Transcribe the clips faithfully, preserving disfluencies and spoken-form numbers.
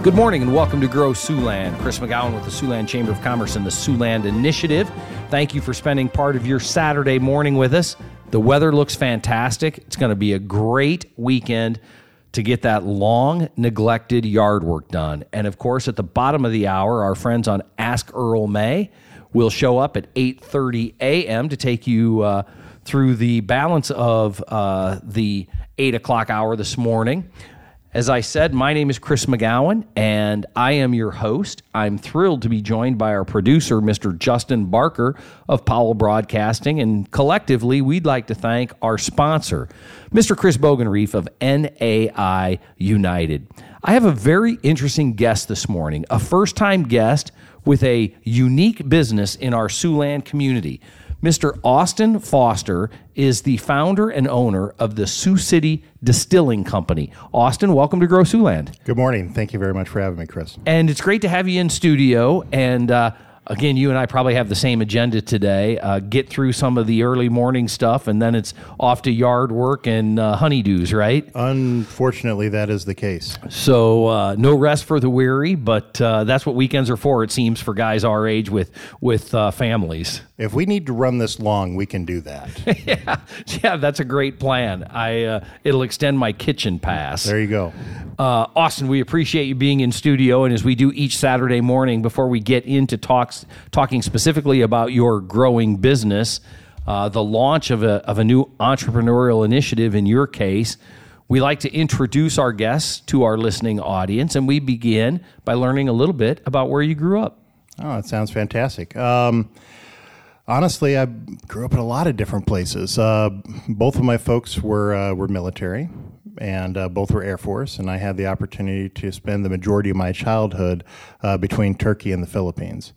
Good morning and welcome to Grow Siouxland. Chris McGowan with the Siouxland Chamber of Commerce and the Siouxland Initiative. Thank you for spending part of your Saturday morning with us. The weather looks fantastic. It's going to be a great weekend to get that long neglected yard work done. And of course, at the bottom of the hour, our friends on Ask Earl May will show up at eight thirty a.m. to take you uh, through the balance of uh, the eight o'clock hour this morning. As I said, my name is Chris McGowan, and I am your host. I'm thrilled to be joined by our producer, Mister Justin Barker of Powell Broadcasting, and collectively, we'd like to thank our sponsor, Mister Chris Bogenreef of N A I United. I have a very interesting guest this morning, a first-time guest with a unique business in our Siouxland community. Mister Austin Foster is the founder and owner of the Sioux City Distilling Company. Austin, welcome to Grow Siouxland. Good morning. Thank you very much for having me, Chris. And it's great to have you in studio. And uh, again, you and I probably have the same agenda today. Uh, get through some of the early morning stuff, and then it's off to yard work and uh, honeydews, right? Unfortunately, that is the case. So uh, no rest for the weary, but uh, that's what weekends are for, it seems, for guys our age with, with uh, families. If we need to run this long, we can do that. yeah, yeah, that's a great plan. I uh, it'll extend my kitchen pass. There you go. Uh, Austin, we appreciate you being in studio, and as we do each Saturday morning, before we get into talks, talking specifically about your growing business, uh, the launch of a of a new entrepreneurial initiative in your case, we like to introduce our guests to our listening audience, and we begin by learning a little bit about where you grew up. Oh, that sounds fantastic. Um, honestly, I grew up in a lot of different places. Uh, both of my folks were uh, were military, and uh, both were Air Force, and I had the opportunity to spend the majority of my childhood uh, between Turkey and the Philippines.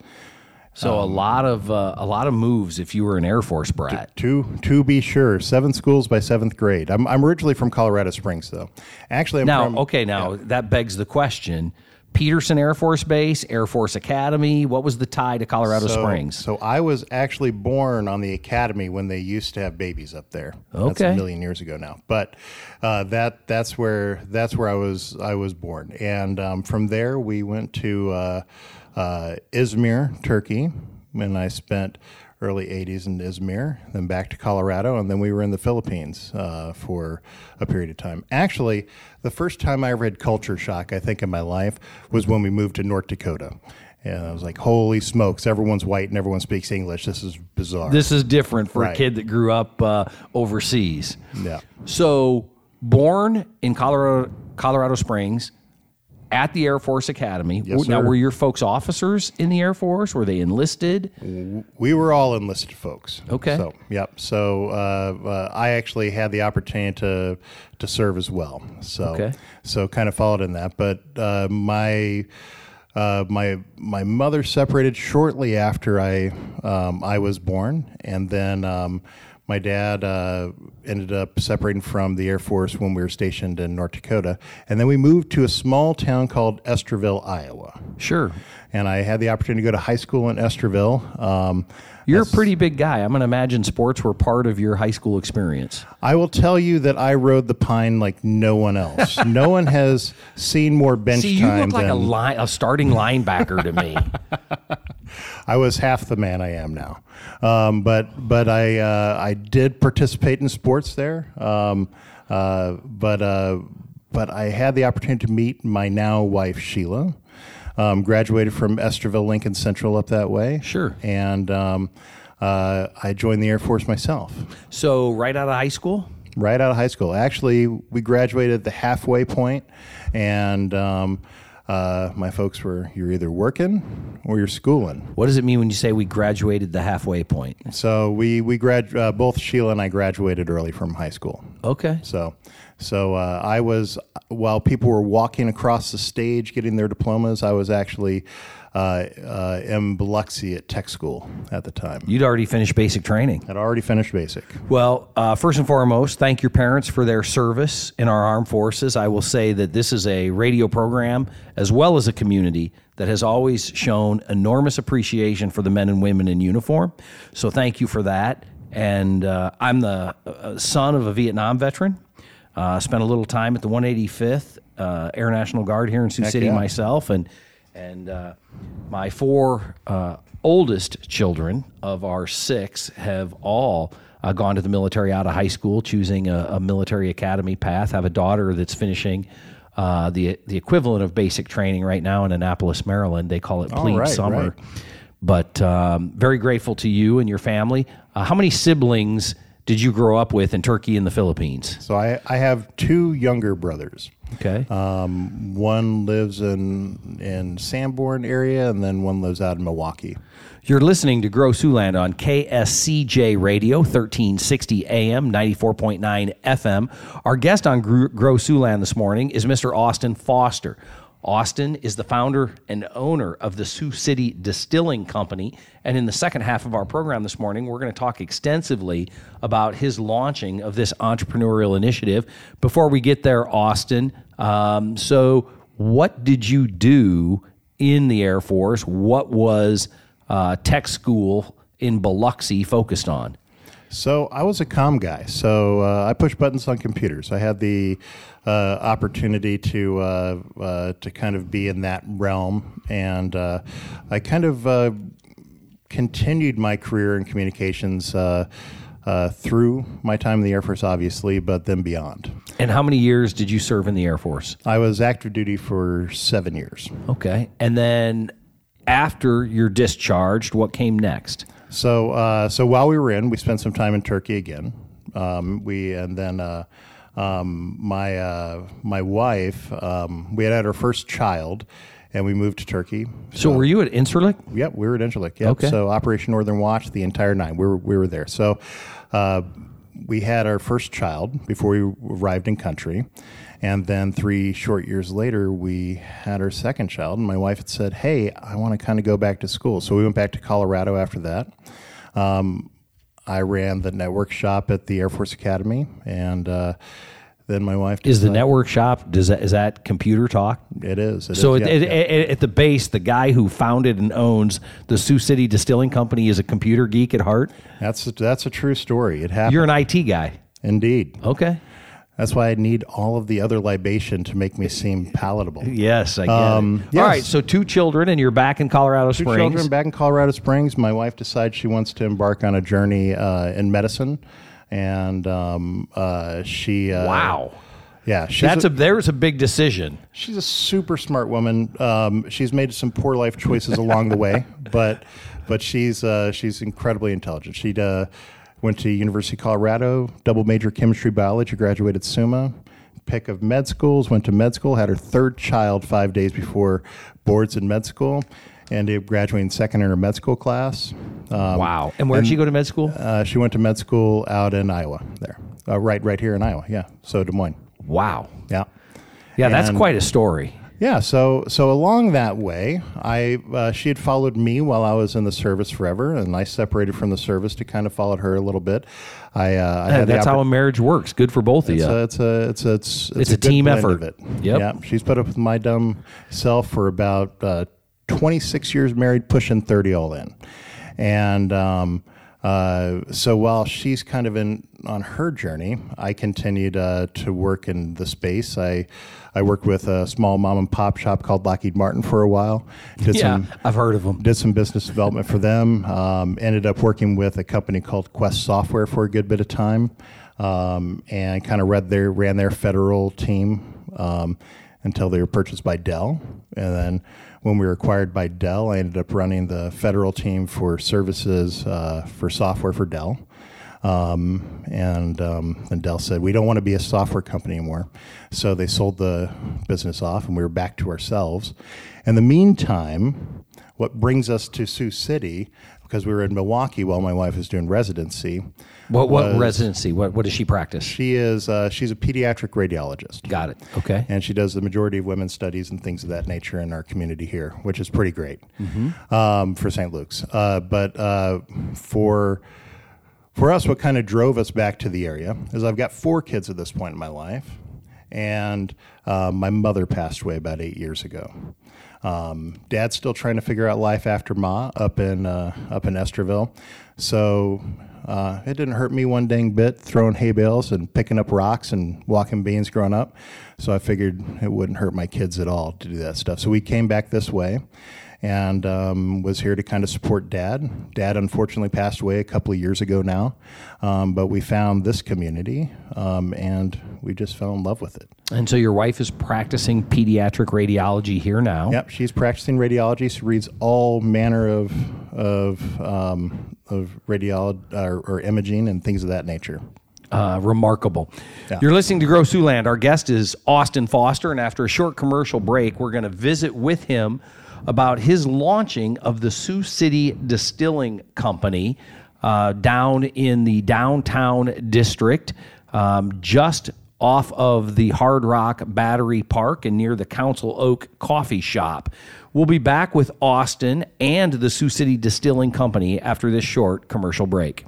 So um, a lot of uh, a lot of moves if you were an Air Force brat. To to be sure, seven schools by seventh grade. I'm I'm originally from Colorado Springs, though. Actually, I'm now from, okay. Now yeah. that begs the question: Peterson Air Force Base, Air Force Academy. What was the tie to Colorado so, Springs? So I was actually born on the academy when they used to have babies up there. Okay, that's a million years ago now. But uh, that that's where that's where I was I was born, and um, from there we went to uh, uh, Izmir, Turkey, and I spent early eighties in Izmir, then back to Colorado, and then we were in the Philippines uh, for a period of time. Actually, the first time I ever had culture shock, I think, in my life was when we moved to North Dakota. And I was like, holy smokes, everyone's white and everyone speaks English. This is bizarre. This is different for right. a kid that grew up uh, overseas. Yeah. So born in Colorado, Colorado Springs, at the Air Force Academy. Yes, now, sir. were your folks officers in the Air Force? Were they enlisted? We were all enlisted folks. Okay. So, yep. So uh, uh, I actually had the opportunity to to serve as well. So, okay. so kind of followed in that. But uh, my uh, my my mother separated shortly after I um, I was born, and then. Um, My dad uh, ended up separating from the Air Force when we were stationed in North Dakota, and then we moved to a small town called Estherville, Iowa. Sure. And I had the opportunity to go to high school in Estherville. Um, You're a pretty big guy. I'm going to imagine sports were part of your high school experience. I will tell you that I rode the pine like no one else. No one has seen more bench See, you time look like than... a, line, a starting linebacker to me. I was half the man I am now, um, but but I uh, I did participate in sports there, um, uh, but uh, but I had the opportunity to meet my now wife Sheila. Um, graduated from Estherville Lincoln Central up that way. Sure, and um, uh, I joined the Air Force myself. So right out of high school. Right out of high school. Actually, we graduated at the halfway point, and. Um, Uh, my folks were, you're either working or you're schooling. What does it mean when you say we graduated the halfway point? So we we grad uh, both Sheila and I graduated early from high school. Okay. So so uh, I was while people were walking across the stage getting their diplomas, I was actually uh, uh, in Biloxi at tech school at the time. You'd already finished basic training. I'd already finished basic. Well, uh, first and foremost, thank your parents for their service in our armed forces. I will say that this is a radio program as well as a community that has always shown enormous appreciation for the men and women in uniform. So thank you for that. And uh, I'm the uh, son of a Vietnam veteran. Uh, spent a little time at the one eighty-fifth uh, Air National Guard here in Sioux Heck City yeah. myself, and and uh, my four uh, oldest children of our six have all uh, gone to the military out of high school, choosing a, a military academy path. I have a daughter that's finishing uh, the the equivalent of basic training right now in Annapolis, Maryland. They call it Oh, plebe right, summer. right. But um, very grateful to you and your family. Uh, how many siblings did you grow up with in Turkey and the Philippines? So I, I have two younger brothers. Okay. Um, one lives in in Sanborn area, and then one lives out in Milwaukee. You're listening to Grow Siouxland on K S C J Radio, thirteen sixty A M, ninety-four point nine F M. Our guest on Grow Grow Siouxland this morning is Mister Austin Foster. Austin is the founder and owner of the Sioux City Distilling Company, and in the second half of our program this morning, we're going to talk extensively about his launching of this entrepreneurial initiative. Before we get there, Austin, um, so what did you do in the Air Force? What was uh, tech school in Biloxi focused on? So I was a comm guy. So uh, I pushed buttons on computers. I had the uh, opportunity to uh, uh, to kind of be in that realm, and uh, I kind of uh, continued my career in communications uh, uh, through my time in the Air Force, obviously, but then beyond. And how many years did you serve in the Air Force? I was active duty for seven years. Okay. And then after you're discharged, what came next? So, uh, so while we were in, we spent some time in Turkey again. Um, we and then uh, um, my uh, my wife, um, we had had our first child, and we moved to Turkey. So were you at Incirlik? Yep, we were at Incirlik. Yep. Okay. So Operation Northern Watch, the entire nine. We were we were there. So uh, we had our first child before we arrived in country. And then three short years later, we had our second child, and my wife had said, hey, I want to kind of go back to school. So we went back to Colorado after that. Um, I ran the network shop at the Air Force Academy, and uh, then my wife Is the decided- network shop, does that, is that computer talk? It is. It So is, at, yeah, at, yeah. at, at the base, the guy who founded and owns the Sioux City Distilling Company is a computer geek at heart? That's, a, that's a true story. It happened. You're an I T guy. Indeed. Okay. That's why I need all of the other libation to make me seem palatable. Yes, I get Um, it. yes. All right, so two children, and you're back in Colorado Two Springs. children back in Colorado Springs. My wife decides she wants to embark on a journey uh, in medicine, and um, uh, she. Uh, Wow. Yeah, she's That's a, a there's a big decision. she's a super smart woman. Um, she's made some poor life choices along the way, but but she's uh, she's incredibly intelligent. She uh, went to University of Colorado, double major chemistry biology, graduated SUMA. Pick of med schools, went to med school, had her third child five days before boards in med school, and did graduating second in her med school class. Um, Wow. And where did she go to med school? Uh, she went to med school out in Iowa, there, uh, right, right here in Iowa. Yeah, so Des Moines. Wow. Yeah, Yeah, that's And- quite a story. yeah. So, so along that way, I uh, she had followed me while I was in the service forever, and I separated from the service to kind of follow her a little bit. I, uh, I Hey, had the that's how oppor- a marriage works. Good for both of It's you. a, it's a it's a it's, It's a, a good team blend effort. Of it. Yep. Yeah. She's put up with my dumb self for about uh, twenty-six years married, pushing thirty all in, and um, uh, so while she's kind of in on her journey, I continued uh, to work in the space. I I worked with a small mom and pop shop called Lockheed Martin for a while. Did yeah, some I've heard of them. did some business development for them. Um, ended up working with a company called Quest Software for a good bit of time, um, and kind of read their ran their federal team um, until they were purchased by Dell. And then when we were acquired by Dell, I ended up running the federal team for services uh, for software for Dell. Um, and um, then Dell said, we don't want to be a software company anymore. So they sold the business off, and we were back to ourselves. In the meantime, what brings us to Sioux City, because we were in Milwaukee while my wife was doing residency. What what was- residency? What what does she practice? She is uh, she's a pediatric radiologist. Got it. Okay. And she does the majority of women's studies and things of that nature in our community here, which is pretty great um, for Saint Luke's. Uh, but uh, for for us, what kind of drove us back to the area is I've got four kids at this point in my life, and uh, my mother passed away about eight years ago. Um, Dad's still trying to figure out life after Ma up in uh, up in Estherville, so uh, it didn't hurt me one dang bit throwing hay bales and picking up rocks and walking beans growing up. So I figured it wouldn't hurt my kids at all to do that stuff. So we came back this way, and um, was here to kind of support Dad. Dad unfortunately passed away a couple of years ago now, um, but we found this community, um, and we just fell in love with it. And so your wife is practicing pediatric radiology here now. Yep, she's practicing radiology. She reads all manner of of um, of radiology or, or imaging and things of that nature. Uh, remarkable. Yeah. You're listening to Grow Siouxland. Our guest is Austin Foster, and after a short commercial break, we're going to visit with him about his launching of the Sioux City Distilling Company uh, down in the downtown district, um, just off of the Hard Rock Battery Park and near the Council Oak Coffee Shop. We'll be back with Austin and the Sioux City Distilling Company after this short commercial break.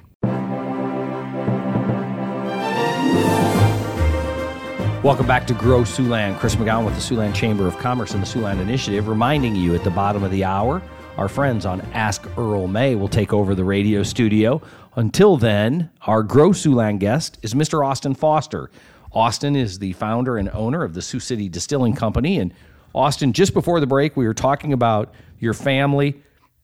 Welcome back to Grow Siouxland. Chris McGowan with the Siouxland Chamber of Commerce and the Siouxland Initiative, reminding you at the bottom of the hour, our friends on Ask Earl May will take over the radio studio. Until then, our Grow Siouxland guest is Mister Austin Foster. Austin is the founder and owner of the Sioux City Distilling Company. And Austin, just before the break, we were talking about your family.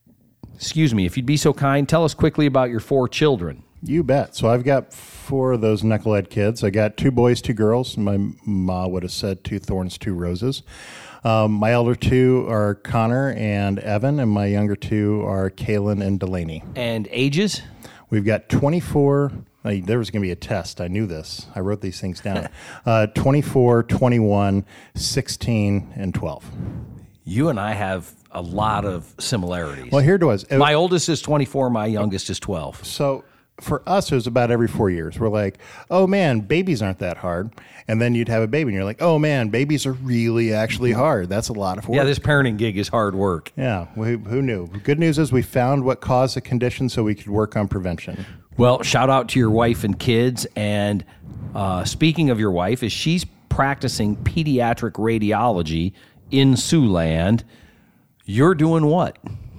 Excuse me, if you'd be so kind, tell us quickly about your four children. You bet. So I've got four of those knucklehead kids. I got two boys, two girls. My ma would have said two thorns, two roses. Um, my elder two are Connor and Evan, and my younger two are Kaylin and Delaney. And ages? We've got twenty-four. Uh, there was going to be a test. I knew this. I wrote these things down. uh, twenty-four, twenty-one, sixteen, and twelve. You and I have a lot of similarities. Well, here it was. It, my oldest is twenty-four. My youngest is twelve. So for us, it was about every four years. We're like, oh, man, babies aren't that hard. And then you'd have a baby, and you're like, oh, man, babies are really actually hard. That's a lot of work. Yeah, this parenting gig is hard work. Yeah, we, who knew? Good news is we found what caused the condition so we could work on prevention. Well, shout out to your wife and kids. And uh, speaking of your wife, is she's practicing pediatric radiology in Siouxland. You're doing what?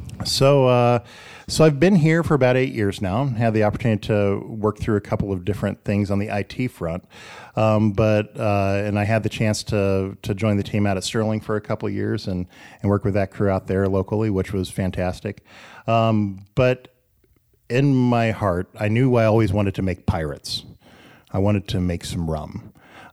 So, uh, so I've been here for about eight years now. Had the opportunity to work through a couple of different things on the I T front, um, but uh, and I had the chance to to join the team out at Sterling for a couple of years and and work with that crew out there locally, which was fantastic. Um, but in my heart, I knew I always wanted to make pirates. I wanted to make some rum.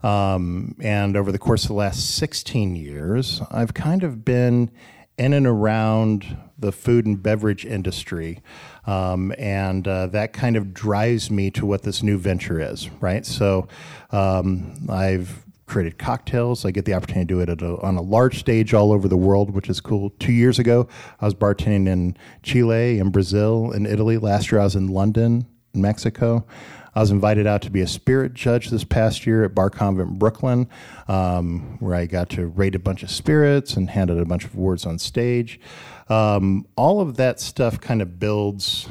Um, and over the course of the last sixteen years, I've kind of been in and around the food and beverage industry, um, and uh, that kind of drives me to what this new venture is, right? So um, I've created cocktails. I get the opportunity to do it at a, on a large stage all over the world, which is cool. Two years ago, I was bartending in Chile, in Brazil, in Italy. Last year, I was in London, in Mexico. I was invited out to be a spirit judge this past year at Bar Convent Brooklyn, um, where I got to rate a bunch of spirits and handed a bunch of awards on stage. Um, all of that stuff kind of builds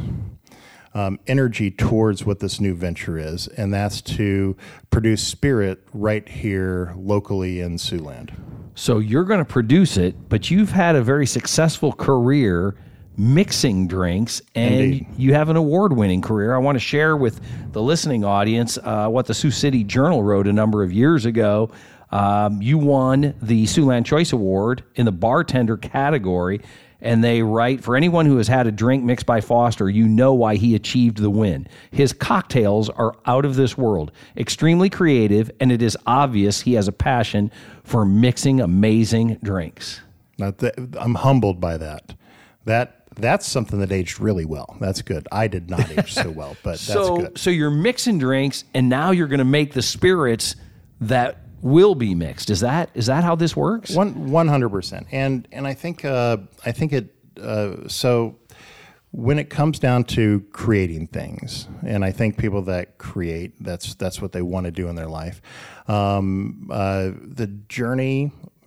um, energy towards what this new venture is, and that's to produce spirit right here locally in Siouxland. So you're going to produce it, but you've had a very successful career mixing drinks, and Indeed. You have an award-winning career. I want to share with the listening audience uh, what the Sioux City Journal wrote a number of years ago. Um, you won the Siouxland Choice Award in the bartender category, and they write, for anyone who has had a drink mixed by Foster, you know why he achieved the win. His cocktails are out of this world, extremely creative, and it is obvious he has a passion for mixing amazing drinks. Now, th- I'm humbled by that. That That's something that aged really well. That's good. I did not age so well, but that's so, good. So you're mixing drinks, and now you're going to make the spirits that will be mixed. Is that is that how this works? One one hundred percent. And and I think uh, I think it. Uh, so when it comes down to creating things, and I think people that create, that's that's what they want to do in their life. Um, uh, the journey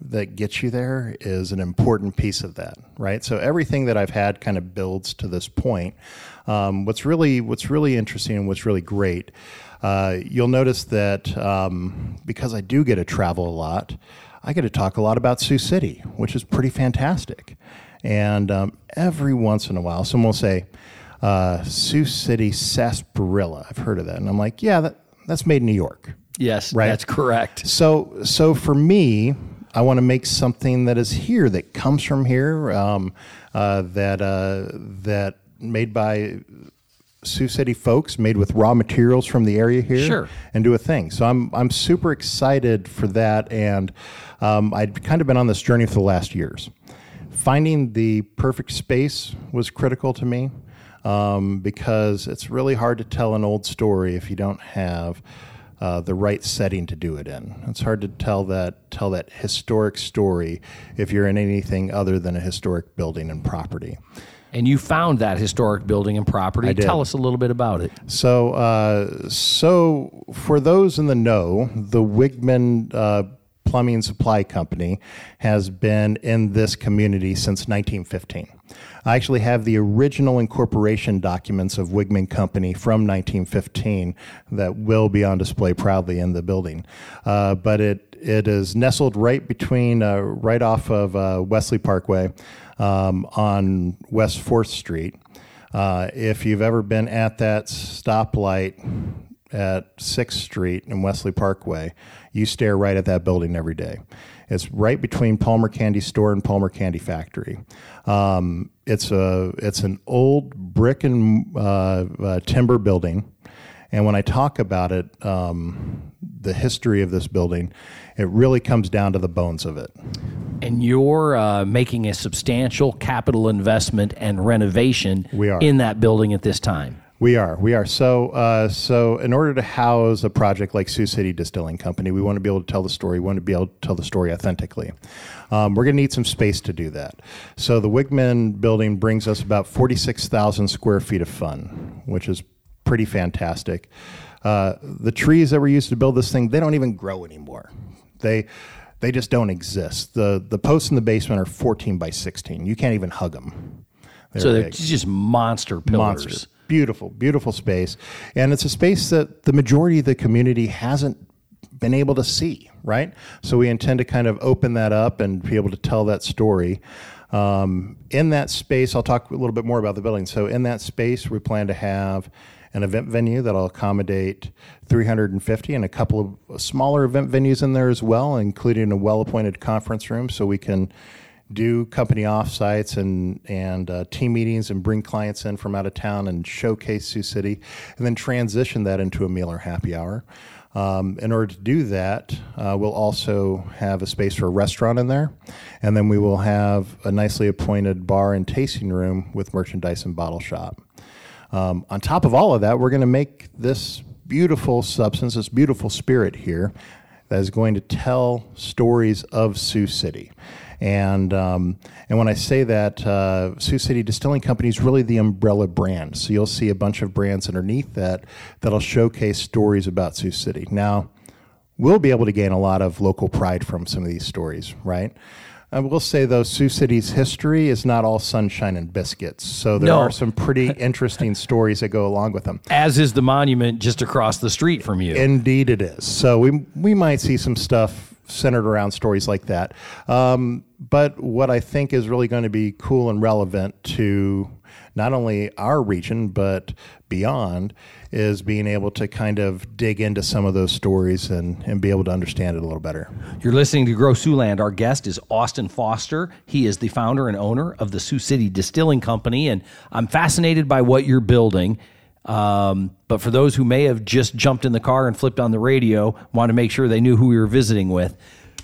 that gets you there is an important piece of that, right? So everything that I've had kind of builds to this point. Um, what's really what's really interesting and what's really great, uh, you'll notice that um, because I do get to travel a lot, I get to talk a lot about Sioux City, which is pretty fantastic. And um, every once in a while, someone will say, uh, Sioux City sarsaparilla. I've heard of that. And I'm like, yeah, that, that's made in New York. Yes, right? That's correct. So, so for me, I want to make something that is here, that comes from here, um, uh, that uh, that made by Sioux City folks, made with raw materials from the area here, sure. and do a thing. So I'm I'm super excited for that, and um, I'd kind of been on this journey for the last years. Finding the perfect space was critical to me, um, because it's really hard to tell an old story if you don't have uh, the right setting to do it in. It's hard to tell that tell that historic story if you're in anything other than a historic building and property. And you found that historic building and property. I did. Tell us a little bit about it. So, uh, so for those in the know, the Wigman uh, Plumbing Supply Company has been in this community since nineteen fifteen. I actually have the original incorporation documents of Wigman Company from nineteen fifteen that will be on display proudly in the building. Uh, but it it is nestled right between, uh, right off of uh, Wesley Parkway um, on West fourth Street. Uh, if you've ever been at that stoplight at sixth Street and Wesley Parkway, you stare right at that building every day. It's right between Palmer Candy Store and Palmer Candy Factory. Um, it's a it's an old brick and uh, uh, timber building, and when I talk about it, um, the history of this building, it really comes down to the bones of it. And you're uh, making a substantial capital investment and renovation We are. in that building at this time. We are. We are. So, uh, so in order to house a project like Sioux City Distilling Company, we want to be able to tell the story. We want to be able to tell the story authentically. Um, we're going to need some space to do that. So the Wigman building brings us about forty-six thousand square feet of fun, which is pretty fantastic. Uh, the trees that were used to build this thing, they don't even grow anymore. They they just don't exist. The the posts in the basement are fourteen by sixteen. You can't even hug them. They're so they're big. just monster pillars. Monsters. Beautiful, beautiful space. And it's a space that the majority of the community hasn't been able to see, right? So we intend to kind of open that up and be able to tell that story. Um, in that space, I'll talk a little bit more about the building. So in that space, we plan to have an event venue that'll accommodate three hundred fifty and a couple of smaller event venues in there as well, including a well-appointed conference room so we can do company offsites and and uh, team meetings and bring clients in from out of town and showcase Sioux City, and then transition that into a meal or happy hour. Um, in order to do that, uh, we'll also have a space for a restaurant in there, and then we will have a nicely appointed bar and tasting room with merchandise and bottle shop. Um, on top of all of that, we're going to make this beautiful substance, this beautiful spirit here that is going to tell stories of Sioux City. And um, and when I say that, uh, Sioux City Distilling Company is really the umbrella brand. So you'll see a bunch of brands underneath that that'll showcase stories about Sioux City. Now, we'll be able to gain a lot of local pride from some of these stories, right? I will say, though, Sioux City's history is not all sunshine and biscuits. So there No. are some pretty interesting stories that go along with them. As is the monument just across the street from you. Indeed it is. So we we might see some stuff centered around stories like that. Um, but what I think is really going to be cool and relevant to not only our region, but beyond, is being able to kind of dig into some of those stories and, and be able to understand it a little better. You're listening to Grow Siouxland. Our guest is Austin Foster. He is the founder and owner of the Sioux City Distilling Company, and I'm fascinated by what you're building. Um, but for those who may have just jumped in the car and flipped on the radio, want to make sure they knew who we were visiting with.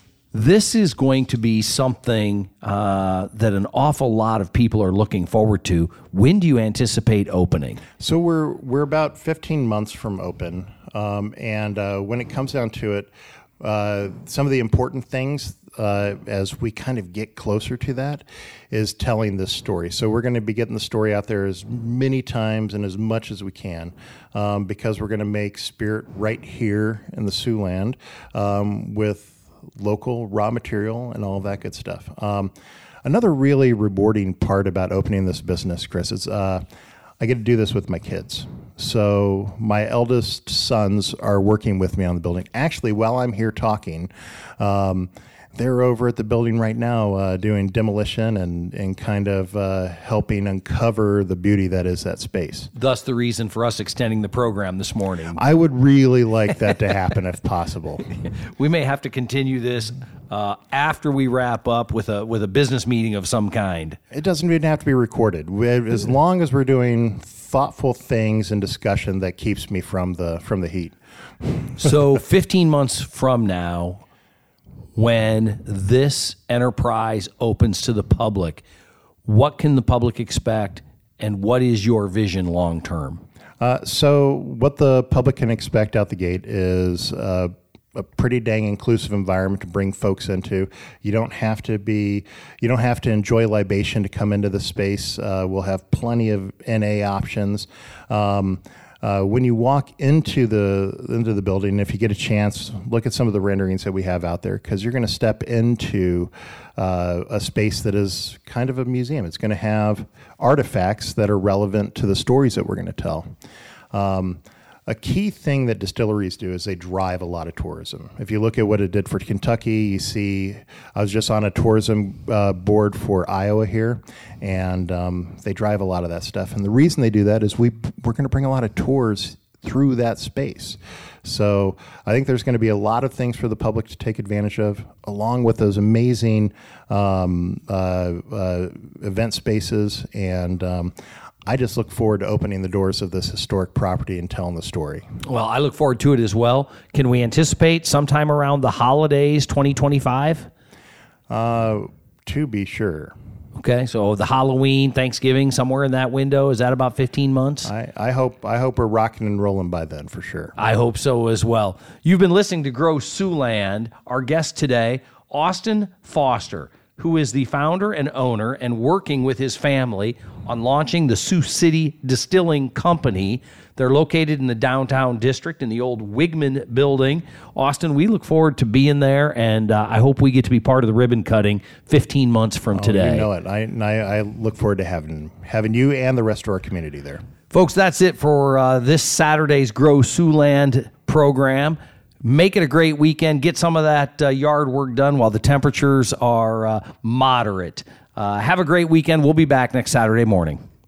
This is going to be something uh, that an awful lot of people are looking forward to. When do you anticipate opening? So we're we're about fifteen months from open, um, and uh, when it comes down to it, uh, some of the important things uh, as we kind of get closer to that is telling this story. So we're going to be getting the story out there as many times and as much as we can, um, because we're going to make spirit right here in the Siouxland um, with local raw material and all of that good stuff. Um, another really rewarding part about opening this business, Chris, is uh, I get to do this with my kids. So my eldest sons are working with me on the building. Actually, while I'm here talking, um, they're over at the building right now uh, doing demolition and, and kind of uh, helping uncover the beauty that is that space. Thus the reason for us extending the program this morning. I would really like that to happen if possible. We may have to continue this uh, after we wrap up with a with a business meeting of some kind. It doesn't even have to be recorded. We, as long as we're doing thoughtful things and discussion that keeps me from the from the heat. So fifteen months from now, when this enterprise opens to the public, what can the public expect, and what is your vision long term? Uh, so what the public can expect out the gate is uh, a pretty dang inclusive environment to bring folks into. You don't have to be, you don't have to enjoy libation to come into the space. Uh, we'll have plenty of N A options. Um, Uh, when you walk into the into the building, if you get a chance, look at some of the renderings that we have out there, because you're going to step into uh, a space that is kind of a museum. It's going to have artifacts that are relevant to the stories that we're going to tell. Um, a key thing that distilleries do is they drive a lot of tourism. If you look at what it did for Kentucky, you see, I was just on a tourism uh, board for Iowa here, and um, they drive a lot of that stuff. And the reason they do that is we, we're going to bring a lot of tours through that space. So I think there's going to be a lot of things for the public to take advantage of, along with those amazing um, uh, uh, event spaces. And um, I just look forward to opening the doors of this historic property and telling the story. Well, I look forward to it as well. Can we anticipate sometime around the holidays twenty twenty-five? Uh, to be sure. Okay, so the Halloween, Thanksgiving, somewhere in that window. Is that about fifteen months? I, I hope I hope we're rocking and rolling by then for sure. I hope so as well. You've been listening to Grow Siouxland. Our guest today, Austin Foster, who is the founder and owner and working with his family on launching the Sioux City Distilling Company. They're located in the downtown district in the old Wigman building. Austin, we look forward to being there, and uh, I hope we get to be part of the ribbon cutting fifteen months from oh, today. You know it. I, I, I look forward to having having you and the rest of our community there. Folks, that's it for uh, this Saturday's Grow Siouxland program. Make it a great weekend. Get some of that uh, yard work done while the temperatures are uh, moderate. Uh, have a great weekend. We'll be back next Saturday morning.